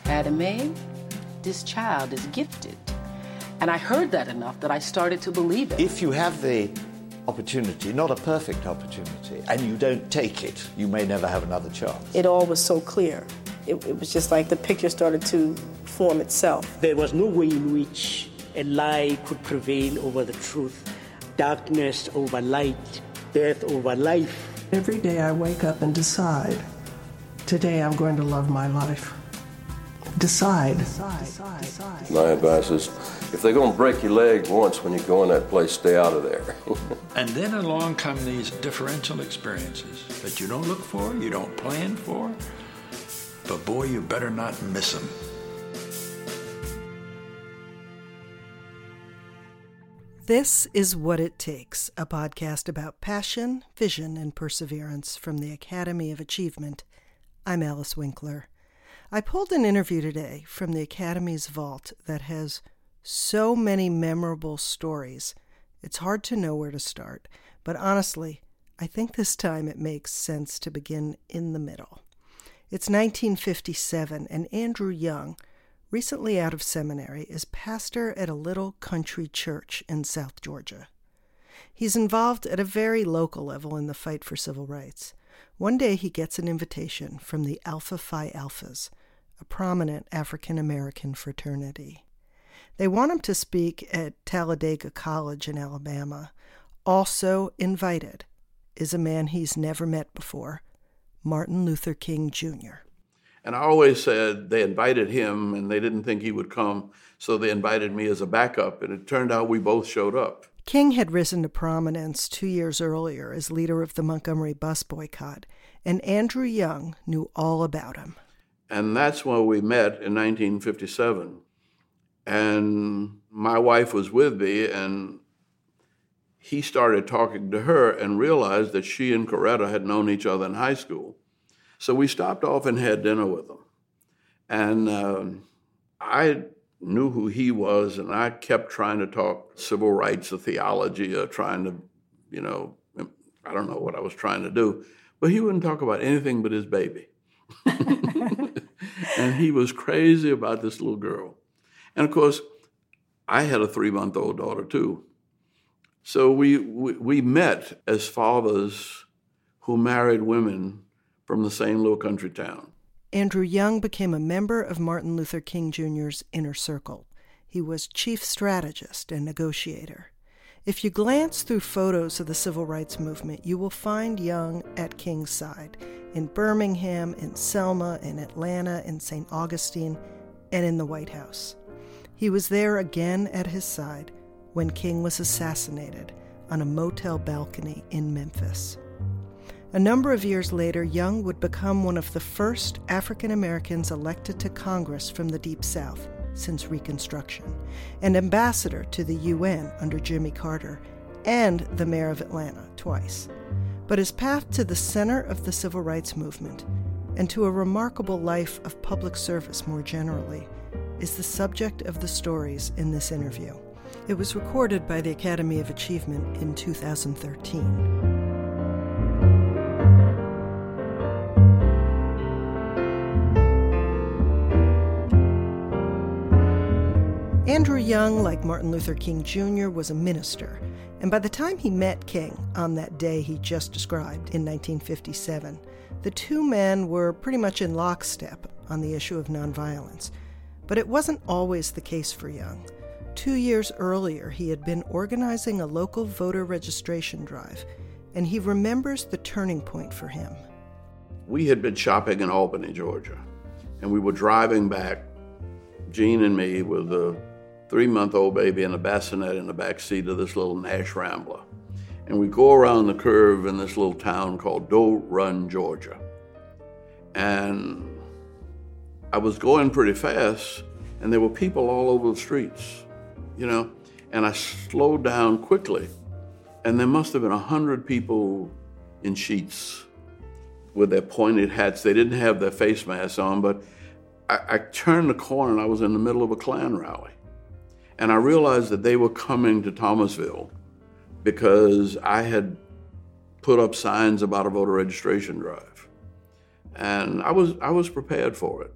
Academy, this child is gifted. And I heard that enough that I started to believe it. If you have the opportunity, not a perfect opportunity, and you don't take it, you may never have another chance. It all was so clear. It was just like the picture started to form itself. There was no way in which a lie could prevail over the truth. Darkness over light, death over life. Every day I wake up and decide, today I'm going to love my life. Decide. My advice is, if they're going to break your leg once when you go in that place, stay out of there. And then along come these differential experiences that you don't look for, you don't plan for, but boy, you better not miss them. This is What It Takes, a podcast about passion, vision, and perseverance from the Academy of Achievement. I'm Alice Winkler. I pulled an interview today from the Academy's vault that has so many memorable stories. It's hard to know where to start, but honestly, I think this time it makes sense to begin in the middle. It's 1957, and Andrew Young, recently out of seminary, is pastor at a little country church in South Georgia. He's involved at a very local level in the fight for civil rights. One day he gets an invitation from the Alpha Phi Alphas, a prominent African-American fraternity. They want him to speak at Talladega College in Alabama. Also invited is a man he's never met before, Martin Luther King Jr. And I always said they invited him and they didn't think he would come, so they invited me as a backup, and it turned out we both showed up. King had risen to prominence 2 years earlier as leader of the Montgomery bus boycott, and Andrew Young knew all about him. And that's when we met in 1957. And my wife was with me, and he started talking to her and realized that she and Coretta had known each other in high school. So we stopped off and had dinner with them. And I knew who he was, and I kept trying to talk civil rights or theology or trying to, I don't know what I was trying to do. But he wouldn't talk about anything but his baby. And he was crazy about this little girl. And of course, I had a 3-month-old daughter too. So we met as fathers who married women from the same little country town. Andrew Young became a member of Martin Luther King Jr.'s inner circle. He was chief strategist and negotiator. If you glance through photos of the civil rights movement, you will find Young at King's side, in Birmingham, in Selma, in Atlanta, in St. Augustine, and in the White House. He was there again at his side when King was assassinated on a motel balcony in Memphis. A number of years later, Young would become one of the first African Americans elected to Congress from the Deep South since Reconstruction, and ambassador to the UN under Jimmy Carter, and the mayor of Atlanta twice. But his path to the center of the civil rights movement, and to a remarkable life of public service more generally, is the subject of the stories in this interview. It was recorded by the Academy of Achievement in 2013. Andrew Young, like Martin Luther King Jr., was a minister, and by the time he met King on that day he just described in 1957, the two men were pretty much in lockstep on the issue of nonviolence. But it wasn't always the case for Young. 2 years earlier, he had been organizing a local voter registration drive, and he remembers the turning point for him. We had been shopping in Albany, Georgia, and we were driving back, Jean and me, with a 3-month-old baby and a bassinet in the back seat of this little Nash Rambler. And we go around the curve in this little town called Doe Run, Georgia. And I was going pretty fast, and there were people all over the streets, and I slowed down quickly, and there must have been 100 people in sheets with their pointed hats. They didn't have their face masks on, but I turned the corner and I was in the middle of a Klan rally. And I realized that they were coming to Thomasville because I had put up signs about a voter registration drive. And I was prepared for it.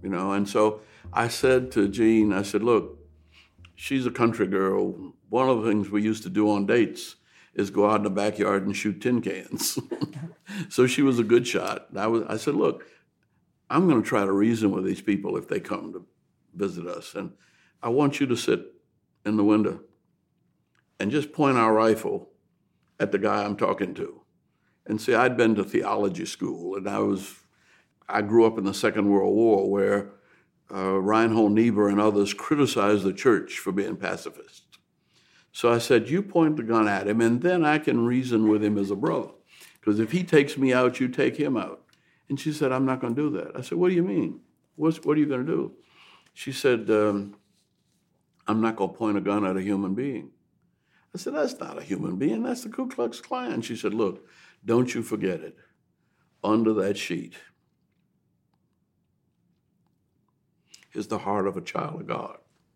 you know. And so I said to Jean, I said, look, she's a country girl. One of the things we used to do on dates is go out in the backyard and shoot tin cans. So she was a good shot. I said, look, I'm going to try to reason with these people if they come to visit us. And I want you to sit in the window and just point our rifle at the guy I'm talking to. And see, I'd been to theology school, and I grew up in the Second World War where Reinhold Niebuhr and others criticized the church for being pacifist. So I said, you point the gun at him, and then I can reason with him as a brother. Because if he takes me out, you take him out. And she said, I'm not going to do that. I said, what do you mean? What are you going to do? She said, I'm not going to point a gun at a human being. I said, that's not a human being. That's the Ku Klux Klan. She said, look, don't you forget it. Under that sheet is the heart of a child of God.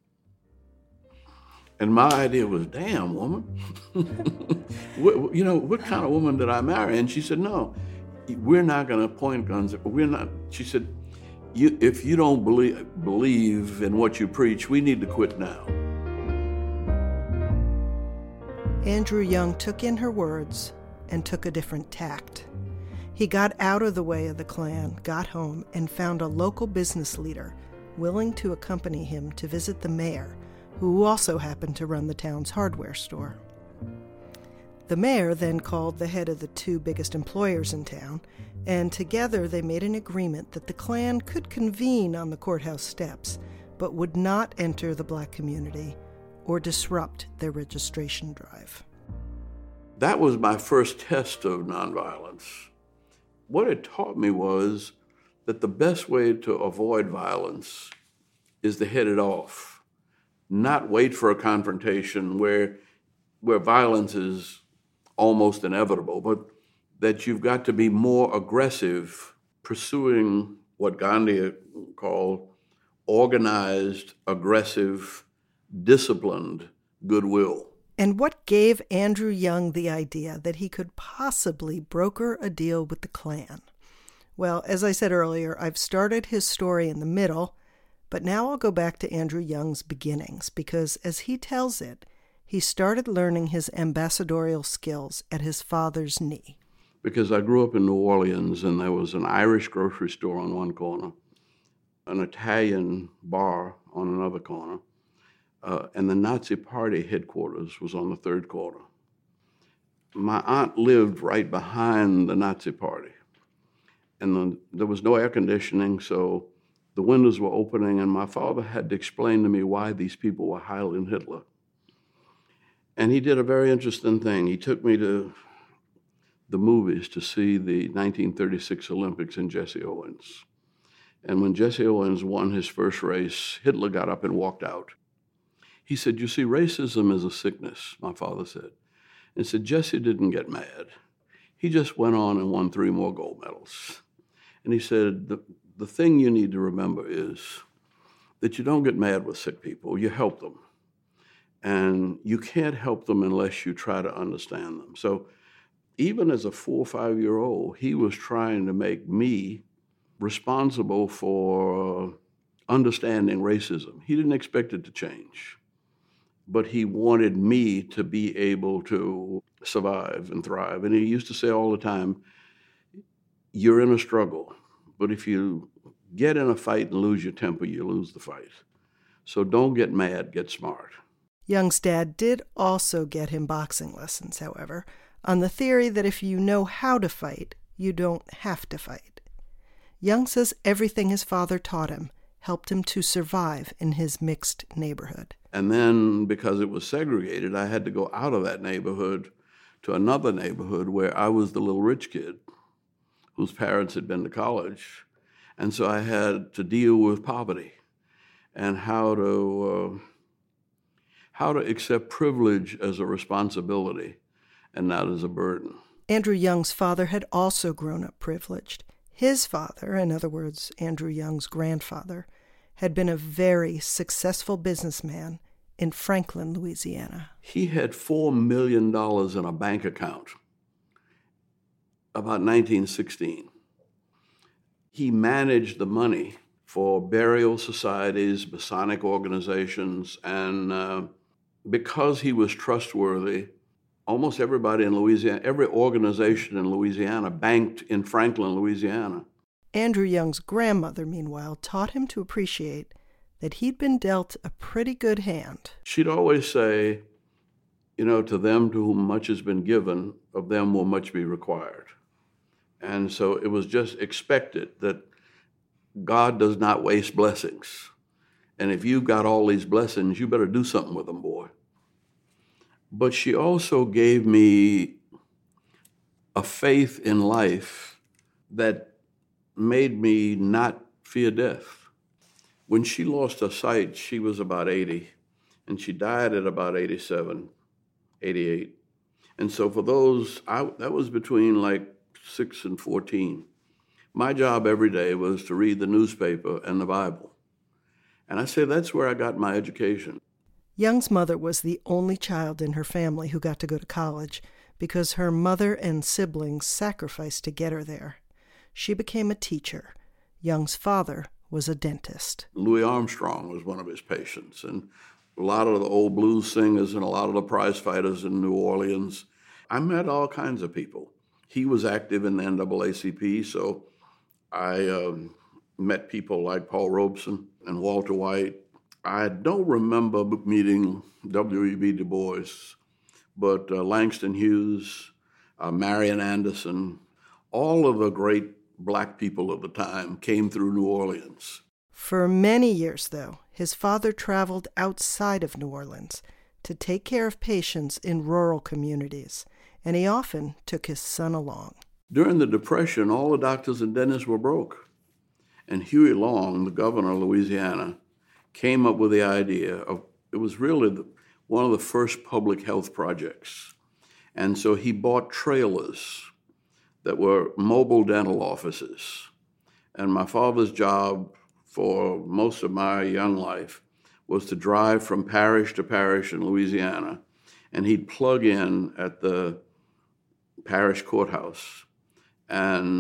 And my idea was, damn, woman. What kind of woman did I marry? And she said, no, we're not going to point guns. We're not. She said, if you don't believe in what you preach, we need to quit now. Andrew Young took in her words and took a different tact. He got out of the way of the Klan, got home, and found a local business leader willing to accompany him to visit the mayor, who also happened to run the town's hardware store. The mayor then called the head of the two biggest employers in town, and together they made an agreement that the Klan could convene on the courthouse steps, but would not enter the black community or disrupt their registration drive. That was my first test of nonviolence. What it taught me was that the best way to avoid violence is to head it off, not wait for a confrontation where violence is almost inevitable, but that you've got to be more aggressive, pursuing what Gandhi called organized, aggressive, disciplined goodwill. And what gave Andrew Young the idea that he could possibly broker a deal with the Klan? Well, as I said earlier, I've started his story in the middle, but now I'll go back to Andrew Young's beginnings, because as he tells it, he started learning his ambassadorial skills at his father's knee. Because I grew up in New Orleans, and there was an Irish grocery store on one corner, an Italian bar on another corner, and the Nazi Party headquarters was on the third corner. My aunt lived right behind the Nazi Party, and there was no air conditioning, so the windows were opening, and my father had to explain to me why these people were Heiling Hitler. And he did a very interesting thing. He took me to the movies to see the 1936 Olympics in Jesse Owens. And when Jesse Owens won his first race, Hitler got up and walked out. He said, you see, racism is a sickness, my father said. And said, Jesse didn't get mad. He just went on and won 3 more gold medals. And he said, the thing you need to remember is that you don't get mad with sick people, you help them. And you can't help them unless you try to understand them. So even as a 4 or 5-year-old, he was trying to make me responsible for understanding racism. He didn't expect it to change, but he wanted me to be able to survive and thrive. And he used to say all the time, you're in a struggle, but if you get in a fight and lose your temper, you lose the fight. So don't get mad, get smart. Young's dad did also get him boxing lessons, however, on the theory that if you know how to fight, you don't have to fight. Young says everything his father taught him helped him to survive in his mixed neighborhood. And then, because it was segregated, I had to go out of that neighborhood to another neighborhood where I was the little rich kid whose parents had been to college. And so I had to deal with poverty and how to accept privilege as a responsibility and not as a burden. Andrew Young's father had also grown up privileged. His father, in other words, Andrew Young's grandfather, had been a very successful businessman in Franklin, Louisiana. He had $4 million in a bank account about 1916. He managed the money for burial societies, Masonic organizations, and because he was trustworthy, almost everybody in Louisiana, every organization in Louisiana banked in Franklin, Louisiana. Andrew Young's grandmother, meanwhile, taught him to appreciate that he'd been dealt a pretty good hand. She'd always say, to them to whom much has been given, of them will much be required. And so it was just expected that God does not waste blessings. And if you've got all these blessings, you better do something with them, boy. But she also gave me a faith in life that made me not fear death. When she lost her sight, she was about 80, and she died at about 87, 88. And so for those, that was between like 6 and 14. My job every day was to read the newspaper and the Bible. And I say that's where I got my education. Young's mother was the only child in her family who got to go to college because her mother and siblings sacrificed to get her there. She became a teacher. Young's father was a dentist. Louis Armstrong was one of his patients, and a lot of the old blues singers and a lot of the prize fighters in New Orleans. I met all kinds of people. He was active in the NAACP, so I met people like Paul Robeson and Walter White. I don't remember meeting W.E.B. Du Bois, but Langston Hughes, Marian Anderson, all of the great black people of the time came through New Orleans. For many years, though, his father traveled outside of New Orleans to take care of patients in rural communities, and he often took his son along. During the Depression, all the doctors and dentists were broke. And Huey Long, the governor of Louisiana, came up with the idea of, it was really one of the first public health projects. And so he bought trailers that were mobile dental offices. And my father's job for most of my young life was to drive from parish to parish in Louisiana, and he'd plug in at the parish courthouse, and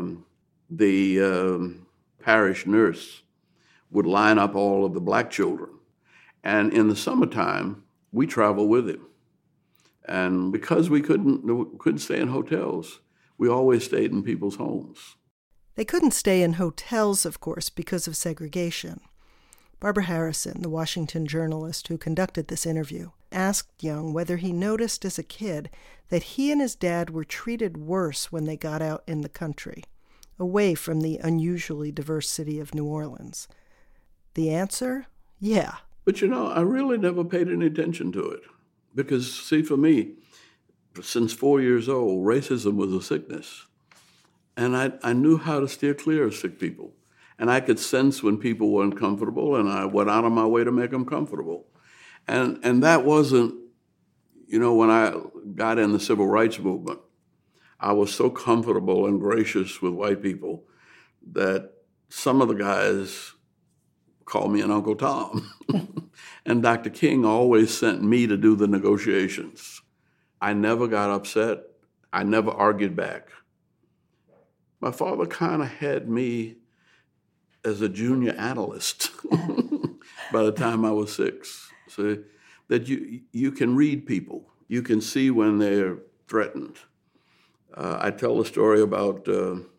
the parish nurse would line up all of the black children. And in the summertime, we traveled with him. And because we couldn't stay in hotels, we always stayed in people's homes. They couldn't stay in hotels, of course, because of segregation. Barbara Harrison, the Washington journalist who conducted this interview, asked Young whether he noticed as a kid that he and his dad were treated worse when they got out in the country, away from the unusually diverse city of New Orleans. The answer? Yeah. But I really never paid any attention to it. Because, see, for me, since 4 years old, racism was a sickness. And I knew how to steer clear of sick people. And I could sense when people were uncomfortable, and I went out of my way to make them comfortable. And that wasn't, when I got in the civil rights movement, I was so comfortable and gracious with white people that some of the guys called me an Uncle Tom. And Dr. King always sent me to do the negotiations. I never got upset. I never argued back. My father kind of had me as a junior analyst by the time I was 6. So that you can read people. You can see when they're threatened. I tell the story about,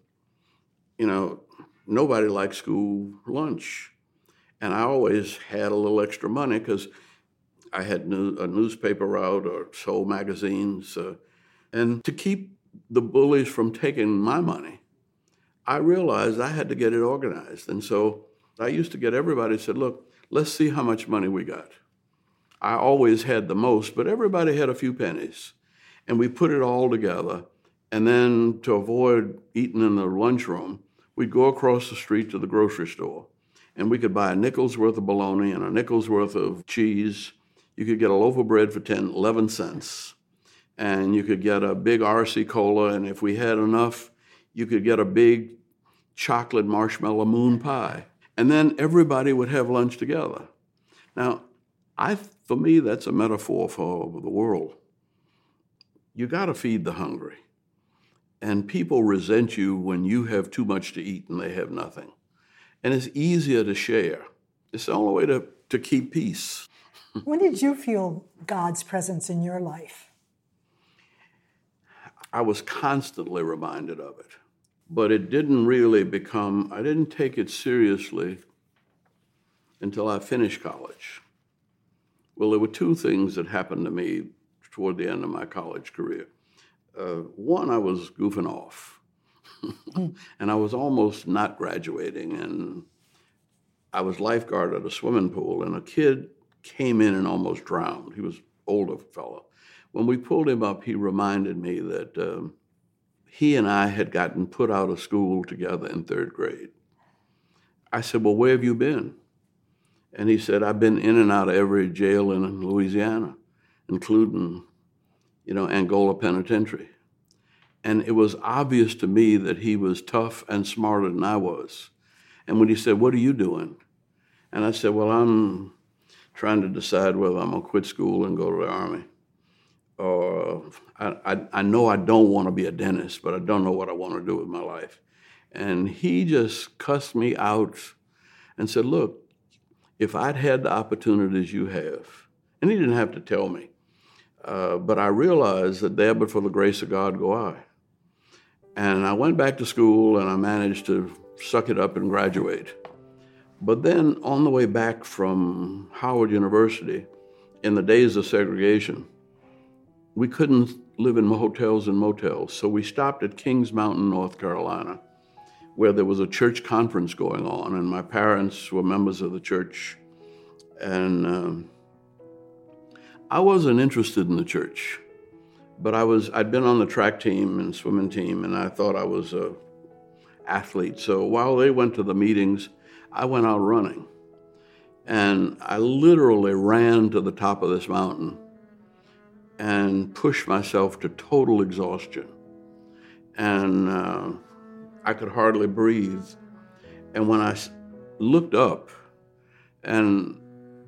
nobody likes school lunch. And I always had a little extra money because I had a newspaper route or sold magazines. And to keep the bullies from taking my money, I realized I had to get it organized. And so I used to get everybody said, look, let's see how much money we got. I always had the most, but everybody had a few pennies. And we put it all together. And then to avoid eating in the lunchroom, we'd go across the street to the grocery store. And we could buy a nickel's worth of bologna and a nickel's worth of cheese. You could get a loaf of bread for 11 cents. And you could get a big RC Cola. And if we had enough, you could get a big chocolate marshmallow moon pie. And then everybody would have lunch together. Now, for me, that's a metaphor for the world. You got to feed the hungry. And people resent you when you have too much to eat and they have nothing. and it's easier to share. It's the only way to keep peace. When did you feel God's presence in your life? I was constantly reminded of it, but it didn't really I didn't take it seriously until I finished college. Well, there were two things that happened to me toward the end of my college career. One, I was goofing off, and I was almost not graduating, and I was lifeguard at a swimming pool, and a kid came in and almost drowned. He was an older fellow. When we pulled him up, he reminded me that he and I had gotten put out of school together in third grade. I said, well, where have you been? And he said, I've been in and out of every jail in Louisiana, including, Angola Penitentiary. And it was obvious to me that he was tough and smarter than I was. And when he said, what are you doing? And I said, well, I'm trying to decide whether I'm going to quit school and go to the Army. Or I know I don't want to be a dentist, but I don't know what I want to do with my life. And he just cussed me out and said, look, if I'd had the opportunities you have, and he didn't have to tell me, but I realized that there but for the grace of God go I. And I went back to school and I managed to suck it up and graduate. But then on the way back from Howard University, in the days of segregation, we couldn't live in hotels and motels, so we stopped at Kings Mountain, North Carolina, where there was a church conference going on, and my parents were members of the church. And I wasn't interested in the church, but I'd been on the track team and swimming team, and I thought I was an athlete. So while they went to the meetings, I went out running. And I literally ran to the top of this mountain and pushed myself to total exhaustion. And I could hardly breathe. And when I looked up, and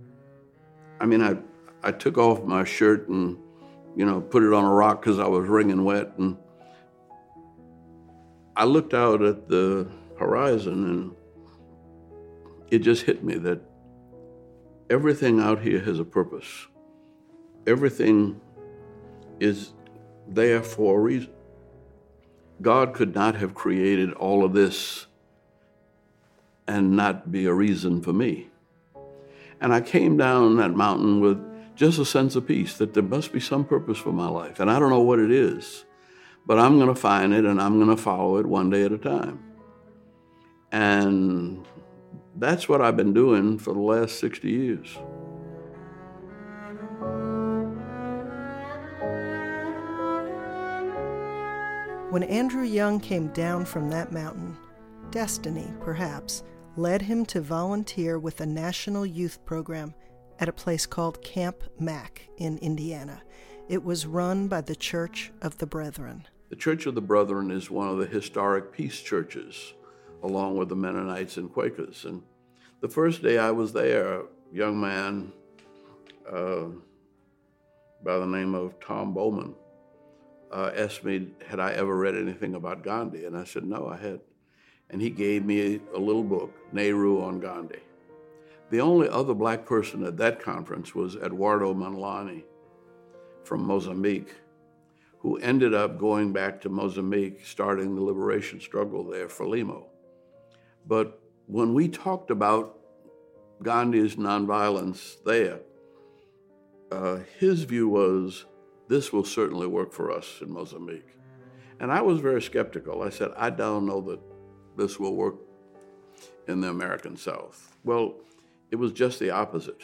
I took off my shirt and, put it on a rock because I was wringing wet. And I looked out at the horizon and it just hit me that everything out here has a purpose. Everything is there for a reason. God could not have created all of this and not be a reason for me. And I came down that mountain with just a sense of peace that there must be some purpose for my life. And I don't know what it is, but I'm going to find it and I'm going to follow it one day at a time. And that's what I've been doing for the last 60 years. When Andrew Young came down from that mountain, destiny, perhaps, led him to volunteer with a national youth program at a place called Camp Mac in Indiana. It was run by the Church of the Brethren. The Church of the Brethren is one of the historic peace churches, along with the Mennonites and Quakers. And the first day I was there, a young man by the name of Tom Bowman asked me, had I ever read anything about Gandhi? And I said, no, I had. And he gave me a little book, Nehru on Gandhi. The only other black person at that conference was Eduardo Mondlane from Mozambique, who ended up going back to Mozambique, starting the liberation struggle there, Frelimo. But when we talked about Gandhi's nonviolence there, his view was, this will certainly work for us in Mozambique. And I was very skeptical. I said, I don't know that this will work in the American South. Well, it was just the opposite.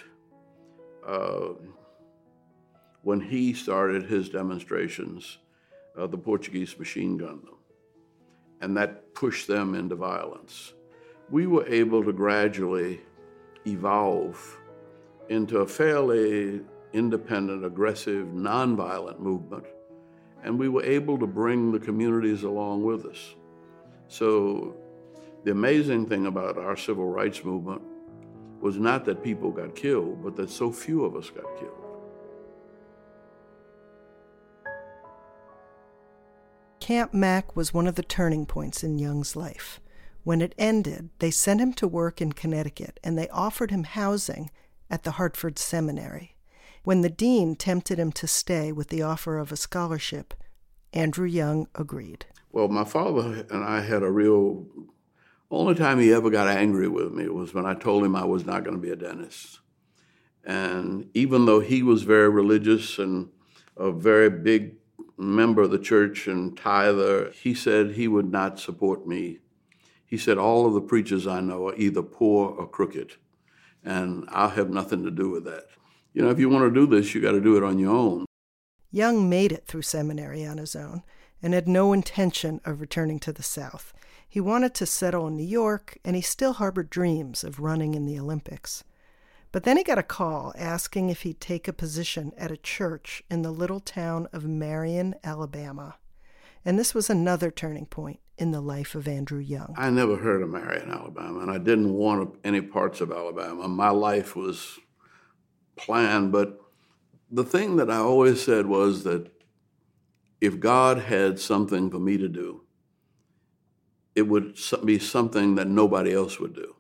When he started his demonstrations, the Portuguese machine gunned them, and that pushed them into violence. We were able to gradually evolve into a fairly independent, aggressive, nonviolent movement, and we were able to bring the communities along with us. So the amazing thing about our civil rights movement was not that people got killed, but that so few of us got killed. Camp Mac was one of the turning points in Young's life. When it ended, they sent him to work in Connecticut, and they offered him housing at the Hartford Seminary. When the dean tempted him to stay with the offer of a scholarship, Andrew Young agreed. Well, my father and I had only time he ever got angry with me was when I told him I was not going to be a dentist. And even though he was very religious and a very big member of the church and tither, he said he would not support me. He said, all of the preachers I know are either poor or crooked, and I'll have nothing to do with that. You know, if you want to do this, you got to do it on your own. Young made it through seminary on his own and had no intention of returning to the South. He wanted to settle in New York, and he still harbored dreams of running in the Olympics. But then he got a call asking if he'd take a position at a church in the little town of Marion, Alabama. And this was another turning point in the life of Andrew Young. I never heard of Marion, Alabama, and I didn't want any parts of Alabama. My life was planned, but the thing that I always said was that if God had something for me to do, it would be something that nobody else would do.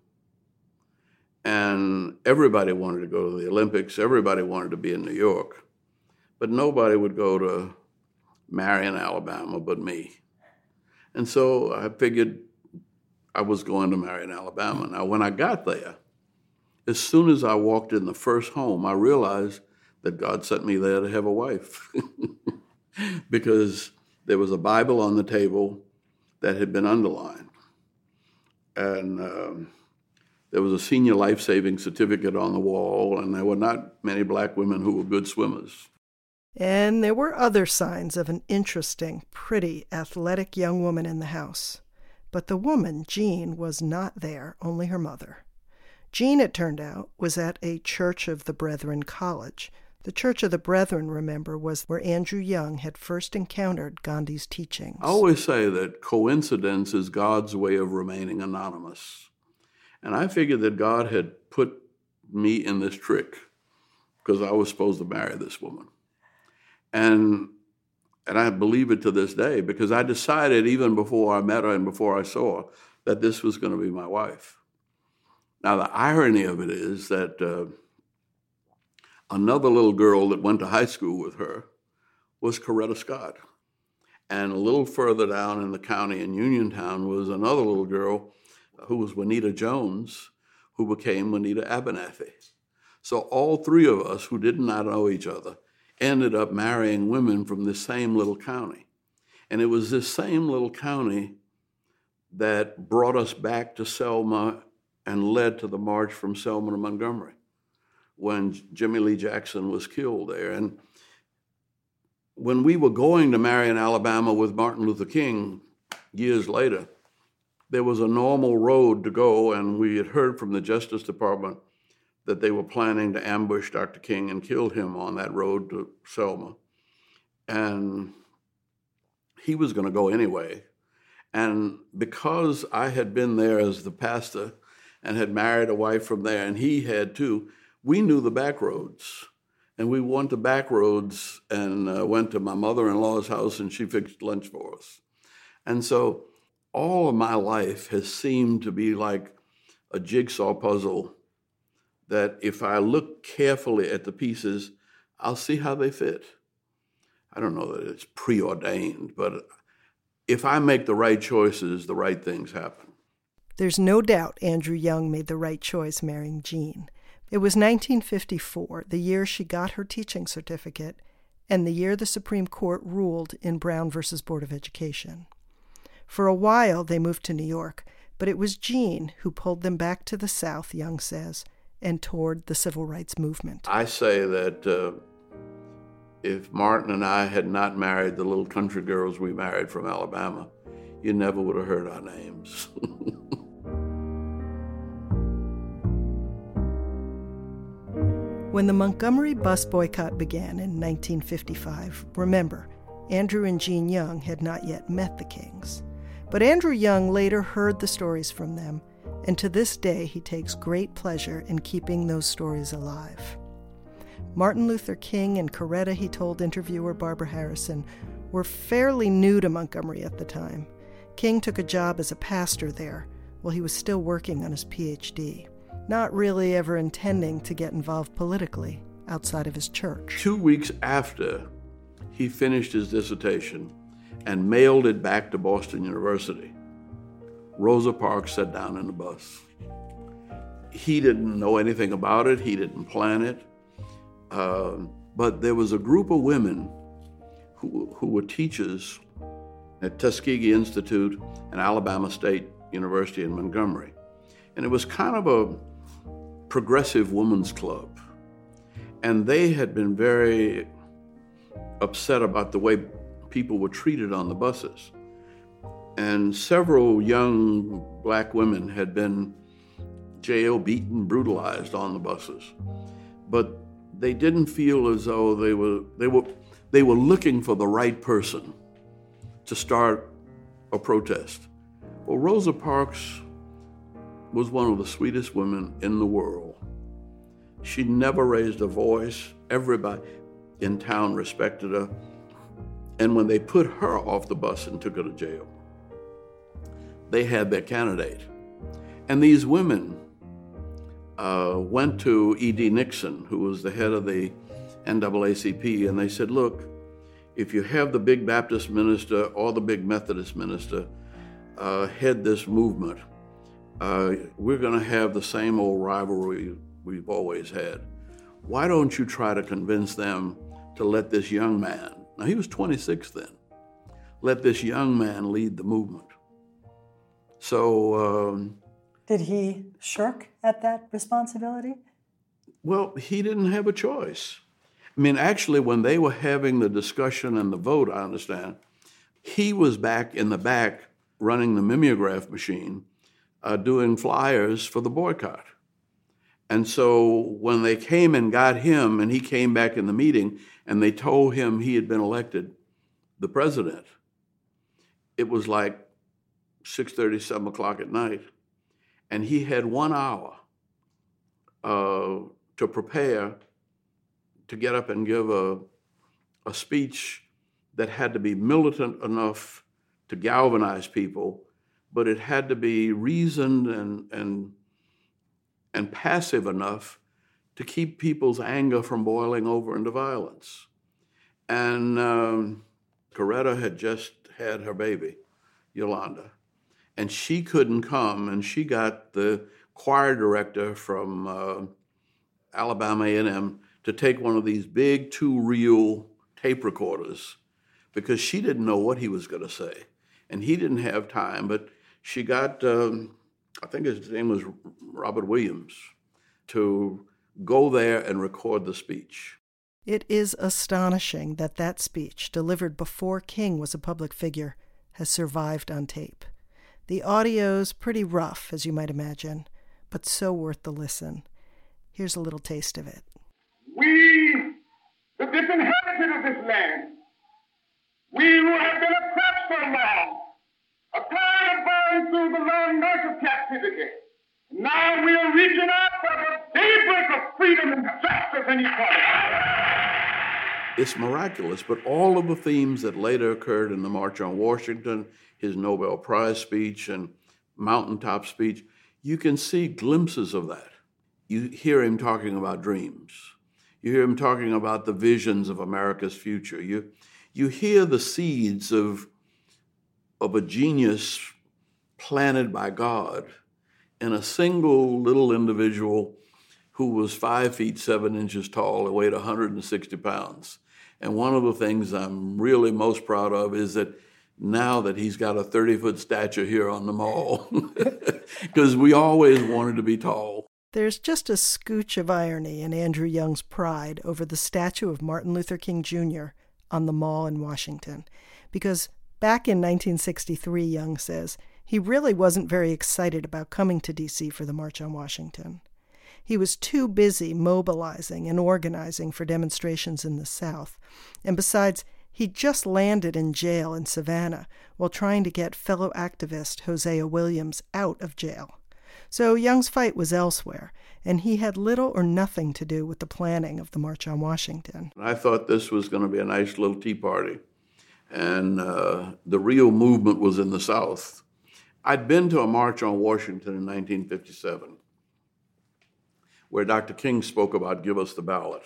And everybody wanted to go to the Olympics. Everybody wanted to be in New York. But nobody would go to Marion, Alabama, but me. And so I figured I was going to Marion, Alabama. Now, when I got there, as soon as I walked in the first home, I realized that God sent me there to have a wife. Because there was a Bible on the table that had been underlined. And there was a senior life-saving certificate on the wall, and there were not many black women who were good swimmers. And there were other signs of an interesting, pretty, athletic young woman in the house. But the woman, Jean, was not there, only her mother. Jean, it turned out, was at a Church of the Brethren college. The Church of the Brethren, remember, was where Andrew Young had first encountered Gandhi's teachings. I always say that coincidence is God's way of remaining anonymous. And I figured that God had put me in this trick because I was supposed to marry this woman. And I believe it to this day because I decided even before I met her and before I saw her that this was going to be my wife. Now, the irony of it is that another little girl that went to high school with her was Coretta Scott. And a little further down in the county in Uniontown was another little girl who was Juanita Jones, who became Juanita Abernathy. So all three of us who did not know each other ended up marrying women from this same little county. And it was this same little county that brought us back to Selma and led to the march from Selma to Montgomery when Jimmy Lee Jackson was killed there. And when we were going to Marion, Alabama with Martin Luther King years later, there was a normal road to go, and we had heard from the Justice Department that they were planning to ambush Dr. King and kill him on that road to Selma. And he was going to go anyway. And because I had been there as the pastor and had married a wife from there, and he had too, we knew the back roads. And we went to back roads and went to my mother-in-law's house, and she fixed lunch for us. And so all of my life has seemed to be like a jigsaw puzzle that if I look carefully at the pieces, I'll see how they fit. I don't know that it's preordained, but if I make the right choices, the right things happen. There's no doubt Andrew Young made the right choice marrying Jean. It was 1954, the year she got her teaching certificate, and the year the Supreme Court ruled in Brown versus Board of Education. For a while, they moved to New York, but it was Jean who pulled them back to the South, Young says, and toward the civil rights movement. I say that if Martin and I had not married the little country girls we married from Alabama, you never would have heard our names. When the Montgomery bus boycott began in 1955, remember, Andrew and Jean Young had not yet met the Kings. But Andrew Young later heard the stories from them, and to this day he takes great pleasure in keeping those stories alive. Martin Luther King and Coretta, he told interviewer Barbara Harrison, were fairly new to Montgomery at the time. King took a job as a pastor there, while he was still working on his PhD, not really ever intending to get involved politically outside of his church. 2 weeks after he finished his dissertation and mailed it back to Boston University, Rosa Parks sat down in the bus. He didn't know anything about it. He didn't plan it. But there was a group of women who were teachers at Tuskegee Institute and Alabama State University in Montgomery. And it was kind of a progressive women's club. And they had been very upset about the way people were treated on the buses. And several young black women had been jail beaten, brutalized on the buses. But they didn't feel as though they were looking for the right person to start a protest. Well, Rosa Parks was one of the sweetest women in the world. She never raised a voice. Everybody in town respected her. And when they put her off the bus and took her to jail, they had their candidate. And these women went to E.D. Nixon, who was the head of the NAACP, and they said, look, if you have the big Baptist minister or the big Methodist minister head this movement, we're going to have the same old rivalry we've always had. Why don't you try to convince them to let this young man, now he was 26 then, let this young man lead the movement? So... did he shirk at that responsibility? Well, he didn't have a choice. I mean, actually, when they were having the discussion and the vote, I understand, he was back in the back running the mimeograph machine, doing flyers for the boycott. And so when they came and got him, and he came back in the meeting, and they told him he had been elected the president, it was like 6:30, 7 o'clock at night. And he had 1 hour to prepare to get up and give a speech that had to be militant enough to galvanize people, but it had to be reasoned and passive enough to keep people's anger from boiling over into violence. And Coretta had just had her baby, Yolanda. And she couldn't come, and she got the choir director from Alabama A&M to take one of these big 2-reel tape recorders because she didn't know what he was going to say, and he didn't have time. But she got, I think his name was Robert Williams, to go there and record the speech. It is astonishing that that speech, delivered before King was a public figure, has survived on tape. The audio's pretty rough, as you might imagine, but so worth the listen. Here's a little taste of it. We, the disinherited of this land, we who have been oppressed so long, are tired of going through the long night of captivity. Now we are reaching out for the daybreak of freedom and justice and equality. It's miraculous, but all of the themes that later occurred in the March on Washington, his Nobel Prize speech and mountaintop speech, you can see glimpses of that. You hear him talking about dreams. You hear him talking about the visions of America's future. You hear the seeds of a genius planted by God in a single little individual who was 5 feet 7 inches tall and weighed 160 pounds. And one of the things I'm really most proud of is that now that he's got a 30-foot statue here on the mall, because we always wanted to be tall. There's just a scooch of irony in Andrew Young's pride over the statue of Martin Luther King Jr. on the Mall in Washington, because back in 1963, Young says, he really wasn't very excited about coming to D.C. for the March on Washington. He was too busy mobilizing and organizing for demonstrations in the South, and besides, he'd just landed in jail in Savannah while trying to get fellow activist Hosea Williams out of jail. So Young's fight was elsewhere, and he had little or nothing to do with the planning of the March on Washington. I thought this was going to be a nice little tea party, and the real movement was in the South. I'd been to a march on Washington in 1957 where Dr. King spoke about give us the ballot.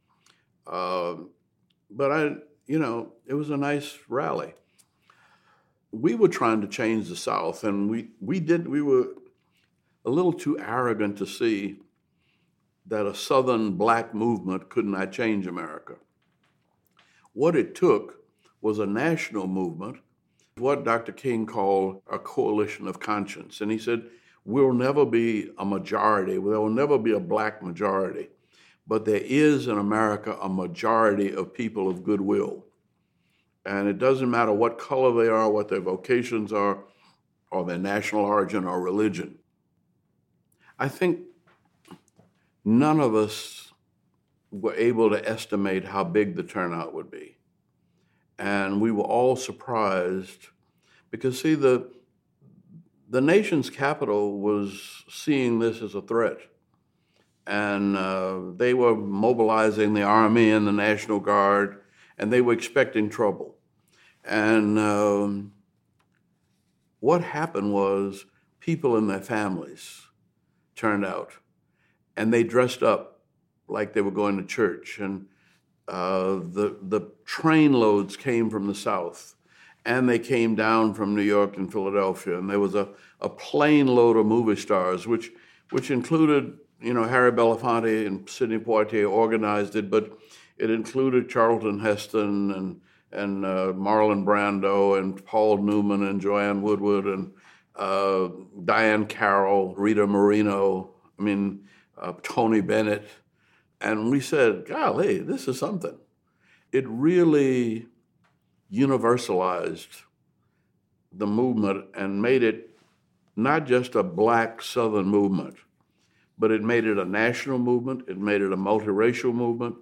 But it was a nice rally. We were trying to change the South, and we were a little too arrogant to see that a Southern black movement could not change America. What it took was a national movement, what Dr. King called a coalition of conscience. And he said, we'll never be a majority, there will never be a black majority, but there is in America a majority of people of goodwill. And it doesn't matter what color they are, what their vocations are, or their national origin or religion. I think none of us were able to estimate how big the turnout would be. And we were all surprised because, see, the nation's capital was seeing this as a threat. And they were mobilizing the Army and the National Guard, and they were expecting trouble. And what happened was people and their families turned out, and they dressed up like they were going to church. And the train loads came from the South, and they came down from New York and Philadelphia. And there was a plane load of movie stars, which included, Harry Belafonte and Sidney Poitier organized it, but it included Charlton Heston and Marlon Brando and Paul Newman and Joanne Woodward and Diane Carroll, Rita Moreno, Tony Bennett. And we said, golly, this is something. It really universalized the movement and made it not just a black Southern movement, but it made it a national movement, it made it a multiracial movement,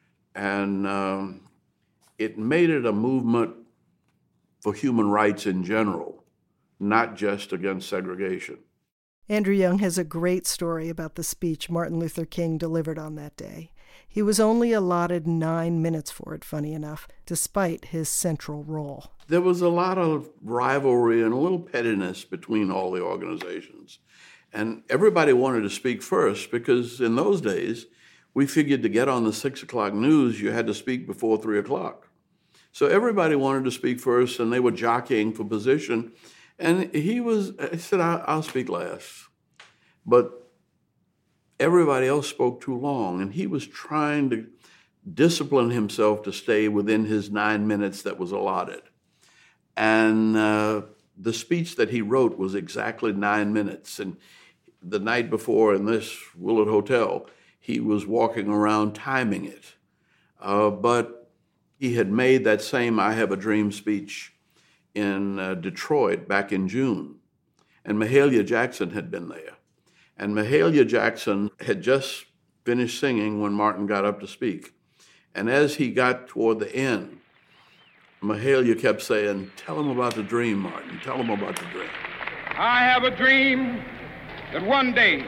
and it made it a movement for human rights in general, not just against segregation. Andrew Young has a great story about the speech Martin Luther King delivered on that day. He was only allotted 9 minutes for it, funny enough, despite his central role. There was a lot of rivalry and a little pettiness between all the organizations. And everybody wanted to speak first because in those days, we figured to get on the 6 o'clock news, you had to speak before 3 o'clock. So everybody wanted to speak first, and they were jockeying for position. And he said, I'll speak last. But everybody else spoke too long, and he was trying to discipline himself to stay within his 9 minutes that was allotted. And the speech that he wrote was exactly 9 minutes. And the night before in this Willard Hotel, he was walking around timing it. But he had made that same I Have a Dream speech in Detroit back in June. And Mahalia Jackson had been there. And Mahalia Jackson had just finished singing when Martin got up to speak. And as he got toward the end, Mahalia kept saying, tell him about the dream, Martin. Tell him about the dream. I have a dream that one day,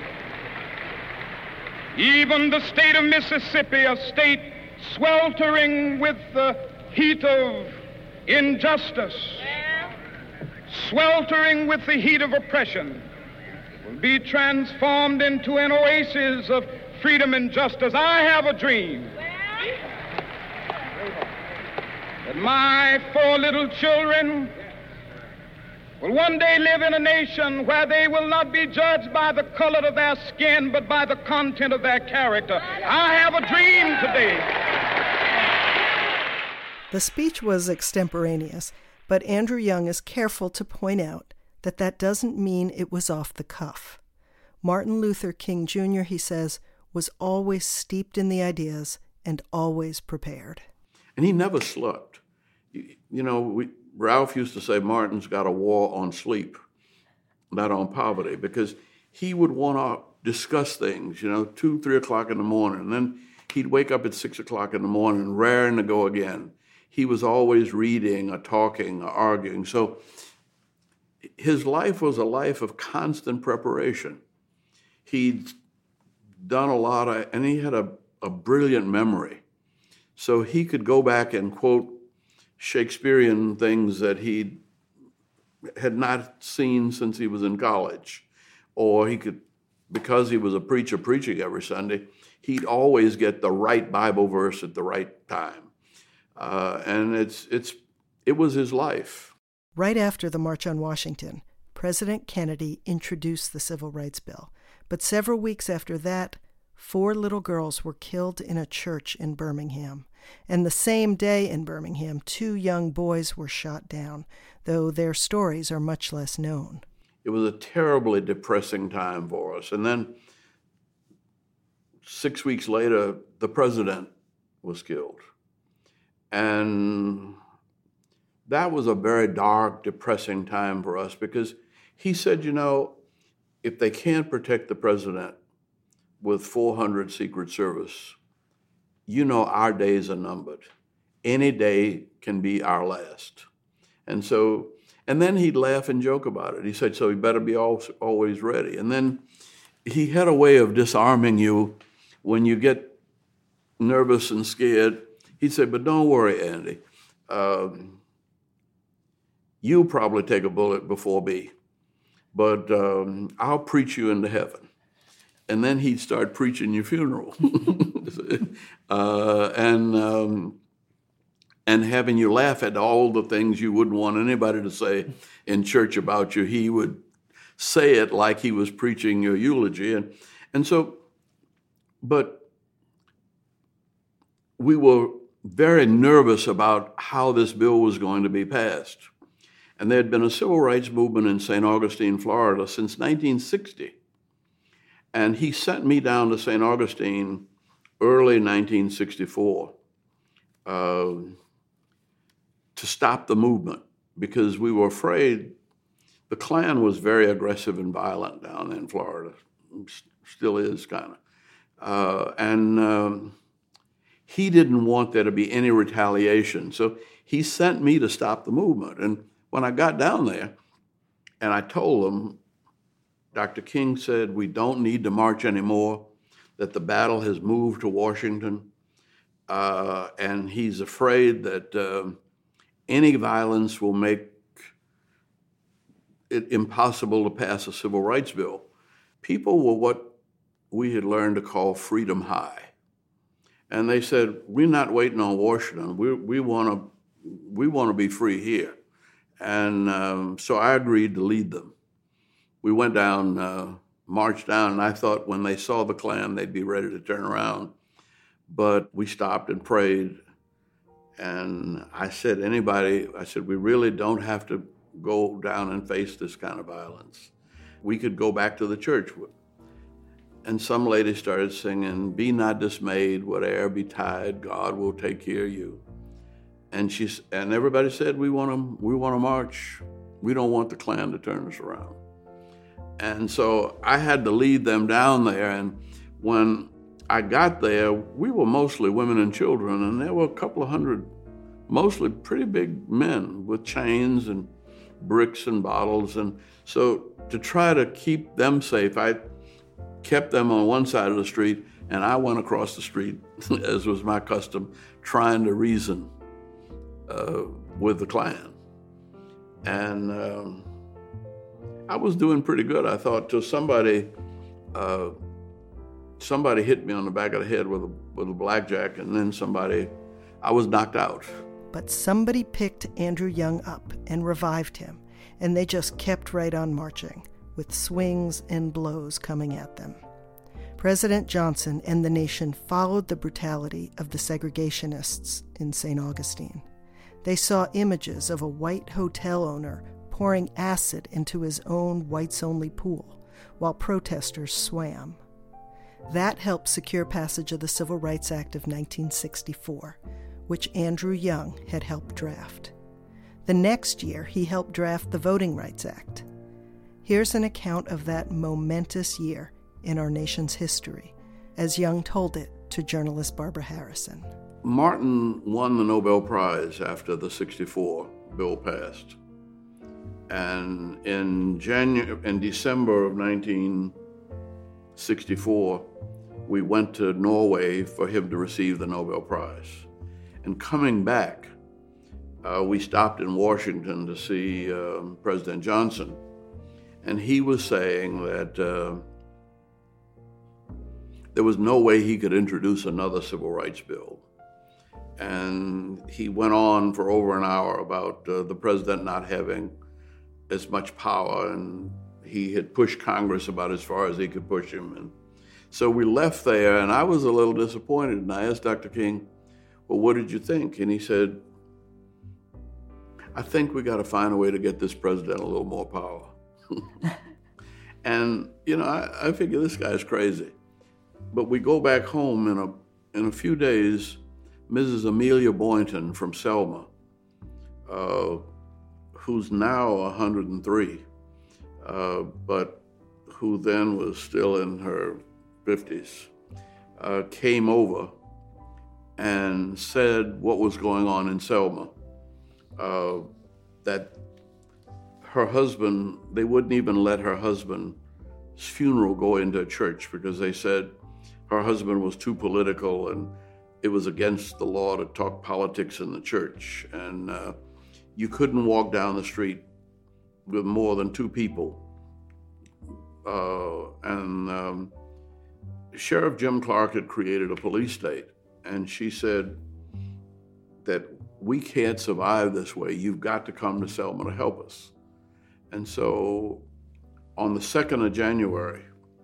even the state of Mississippi, a state sweltering with the heat of injustice, sweltering with the heat of oppression, will be transformed into an oasis of freedom and justice. I have a dream that my 4 little children will one day live in a nation where they will not be judged by the color of their skin, but by the content of their character. I have a dream today. The speech was extemporaneous, but Andrew Young is careful to point out that doesn't mean it was off the cuff. Martin Luther King Jr., he says, was always steeped in the ideas and always prepared. And he never slept. Ralph used to say Martin's got a war on sleep, not on poverty, because he would want to discuss things, 2, 3 o'clock in the morning. And then he'd wake up at 6 o'clock in the morning, raring to go again. He was always reading or talking or arguing. So his life was a life of constant preparation. He'd done a lot and he had a brilliant memory. So he could go back and quote Shakespearean things that he'd had not seen since he was in college. Or he could, because he was a preacher preaching every Sunday, he'd always get the right Bible verse at the right time. And it was his life. Right after the March on Washington, President Kennedy introduced the Civil Rights Bill. But several weeks after that, 4 little girls were killed in a church in Birmingham. And the same day in Birmingham, 2 young boys were shot down, though their stories are much less known. It was a terribly depressing time for us. And then 6 weeks later, the president was killed. And that was a very dark, depressing time for us because he said, you know, if they can't protect the president with 400 Secret Service, you know our days are numbered. Any day can be our last. And then he'd laugh and joke about it. He said, so you better be always ready. And then he had a way of disarming you when you get nervous and scared. He'd say, but don't worry, Andy. You'll probably take a bullet before me, but I'll preach you into heaven. And then he'd start preaching your funeral and having you laugh at all the things you wouldn't want anybody to say in church about you. He would say it like he was preaching your eulogy. But we were very nervous about how this bill was going to be passed. And there had been a civil rights movement in St. Augustine, Florida since 1960. And he sent me down to St. Augustine early 1964 to stop the movement because we were afraid the Klan was very aggressive and violent down in Florida, still is kind of. He didn't want there to be any retaliation. So he sent me to stop the movement. And when I got down there and I told them, Dr. King said, we don't need to march anymore, that the battle has moved to Washington, and he's afraid that any violence will make it impossible to pass a civil rights bill. People were what we had learned to call freedom high. And they said, we're not waiting on Washington. We want to be free here. And so I agreed to lead them. We went down, marched down, and I thought when they saw the Klan, they'd be ready to turn around. But we stopped and prayed. And I said, we really don't have to go down and face this kind of violence. We could go back to the church. And some lady started singing, be not dismayed, whate'er betide, God will take care of you. And everybody said, we want to march. We don't want the Klan to turn us around. And so I had to lead them down there. And when I got there, we were mostly women and children, and there were a couple of hundred, mostly pretty big men with chains and bricks and bottles. And so to try to keep them safe, I kept them on one side of the street, and I went across the street, as was my custom, trying to reason with the Klan. And I was doing pretty good, I thought, till somebody hit me on the back of the head with a blackjack, and then I was knocked out. But somebody picked Andrew Young up and revived him, and they just kept right on marching, with swings and blows coming at them. President Johnson and the nation followed the brutality of the segregationists in St. Augustine. They saw images of a white hotel owner pouring acid into his own whites-only pool while protesters swam. That helped secure passage of the Civil Rights Act of 1964, which Andrew Young had helped draft. The next year, he helped draft the Voting Rights Act. Here's an account of that momentous year in our nation's history, as Young told it to journalist Barbara Harrison. Martin won the Nobel Prize after the 64 bill passed. And in December of 1964, we went to Norway for him to receive the Nobel Prize. And coming back, we stopped in Washington to see President Johnson, and he was saying that there was no way he could introduce another civil rights bill. And he went on for over an hour about the president not having as much power, and he had pushed Congress about as far as he could push him. And so we left there, and I was a little disappointed, and I asked Dr. King, well, what did you think? And he said, I think we got to find a way to get this president a little more power. And, I figure this guy's crazy. But we go back home in a few days. Mrs. Amelia Boynton from Selma, who's now 103, but who then was still in her 50s, came over and said what was going on in Selma, that her husband, they wouldn't even let her husband's funeral go into a church because they said her husband was too political and it was against the law to talk politics in the church. And you couldn't walk down the street with more than two people. Sheriff Jim Clark had created a police state, and she said that we can't survive this way. You've got to come to Selma to help us. And so on the 2nd of January,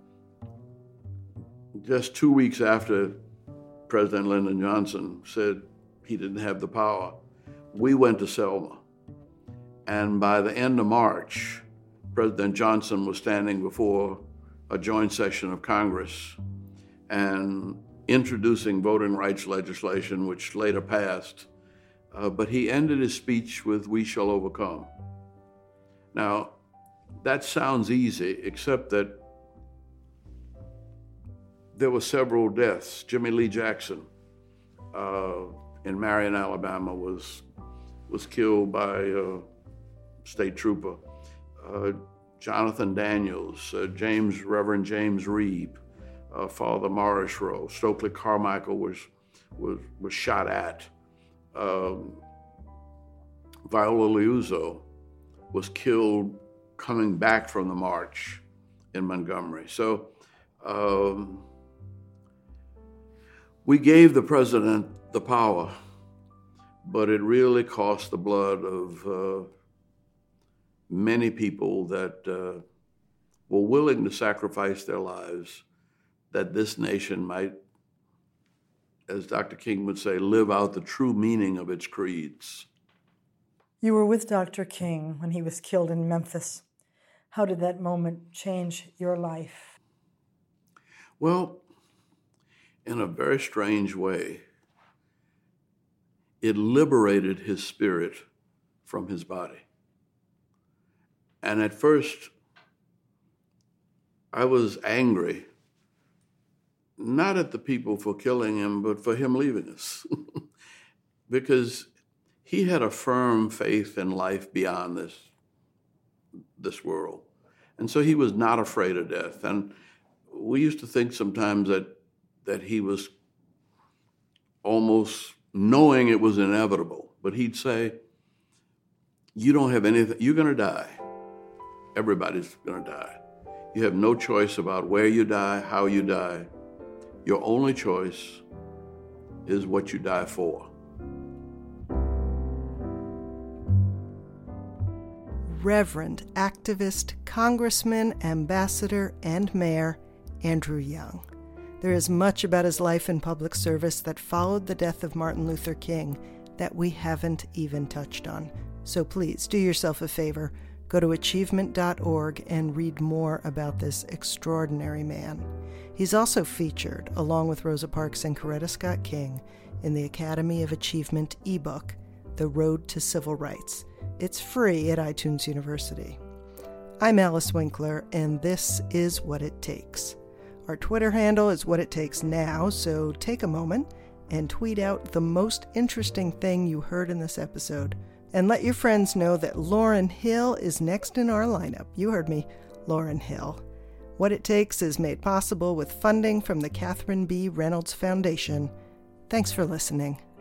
just 2 weeks after President Lyndon Johnson said he didn't have the power, we went to Selma. And by the end of March, President Johnson was standing before a joint session of Congress and introducing voting rights legislation, which later passed. But he ended his speech with, "We shall overcome." Now, that sounds easy, except that there were several deaths. Jimmy Lee Jackson in Marion, Alabama, was killed by a state trooper. Jonathan Daniels, Reverend James Reeb, Father Morris Rowe, Stokely Carmichael was shot at. Viola Liuzzo was killed coming back from the march in Montgomery. So we gave the president the power, but it really cost the blood of many people that were willing to sacrifice their lives that this nation might, as Dr. King would say, live out the true meaning of its creeds. You were with Dr. King when he was killed in Memphis. How did that moment change your life? Well, in a very strange way, it liberated his spirit from his body. And at first, I was angry, not at the people for killing him, but for him leaving us. Because he had a firm faith in life beyond this world. And so he was not afraid of death. And we used to think sometimes that he was almost knowing it was inevitable. But he'd say, you don't have anything, you're going to die. Everybody's going to die. You have no choice about where you die, how you die. Your only choice is what you die for. Reverend, activist, congressman, ambassador, and mayor Andrew Young. There is much about his life in public service that followed the death of Martin Luther King that we haven't even touched on. So please do yourself a favor, go to achievement.org and read more about this extraordinary man. He's also featured, along with Rosa Parks and Coretta Scott King, in the Academy of Achievement ebook, The Road to Civil Rights. It's free at iTunes University. I'm Alice Winkler, and this is What It Takes. Our Twitter handle is What It Takes Now, so take a moment and tweet out the most interesting thing you heard in this episode. And let your friends know that Lauryn Hill is next in our lineup. You heard me, Lauryn Hill. What It Takes is made possible with funding from the Catherine B. Reynolds Foundation. Thanks for listening.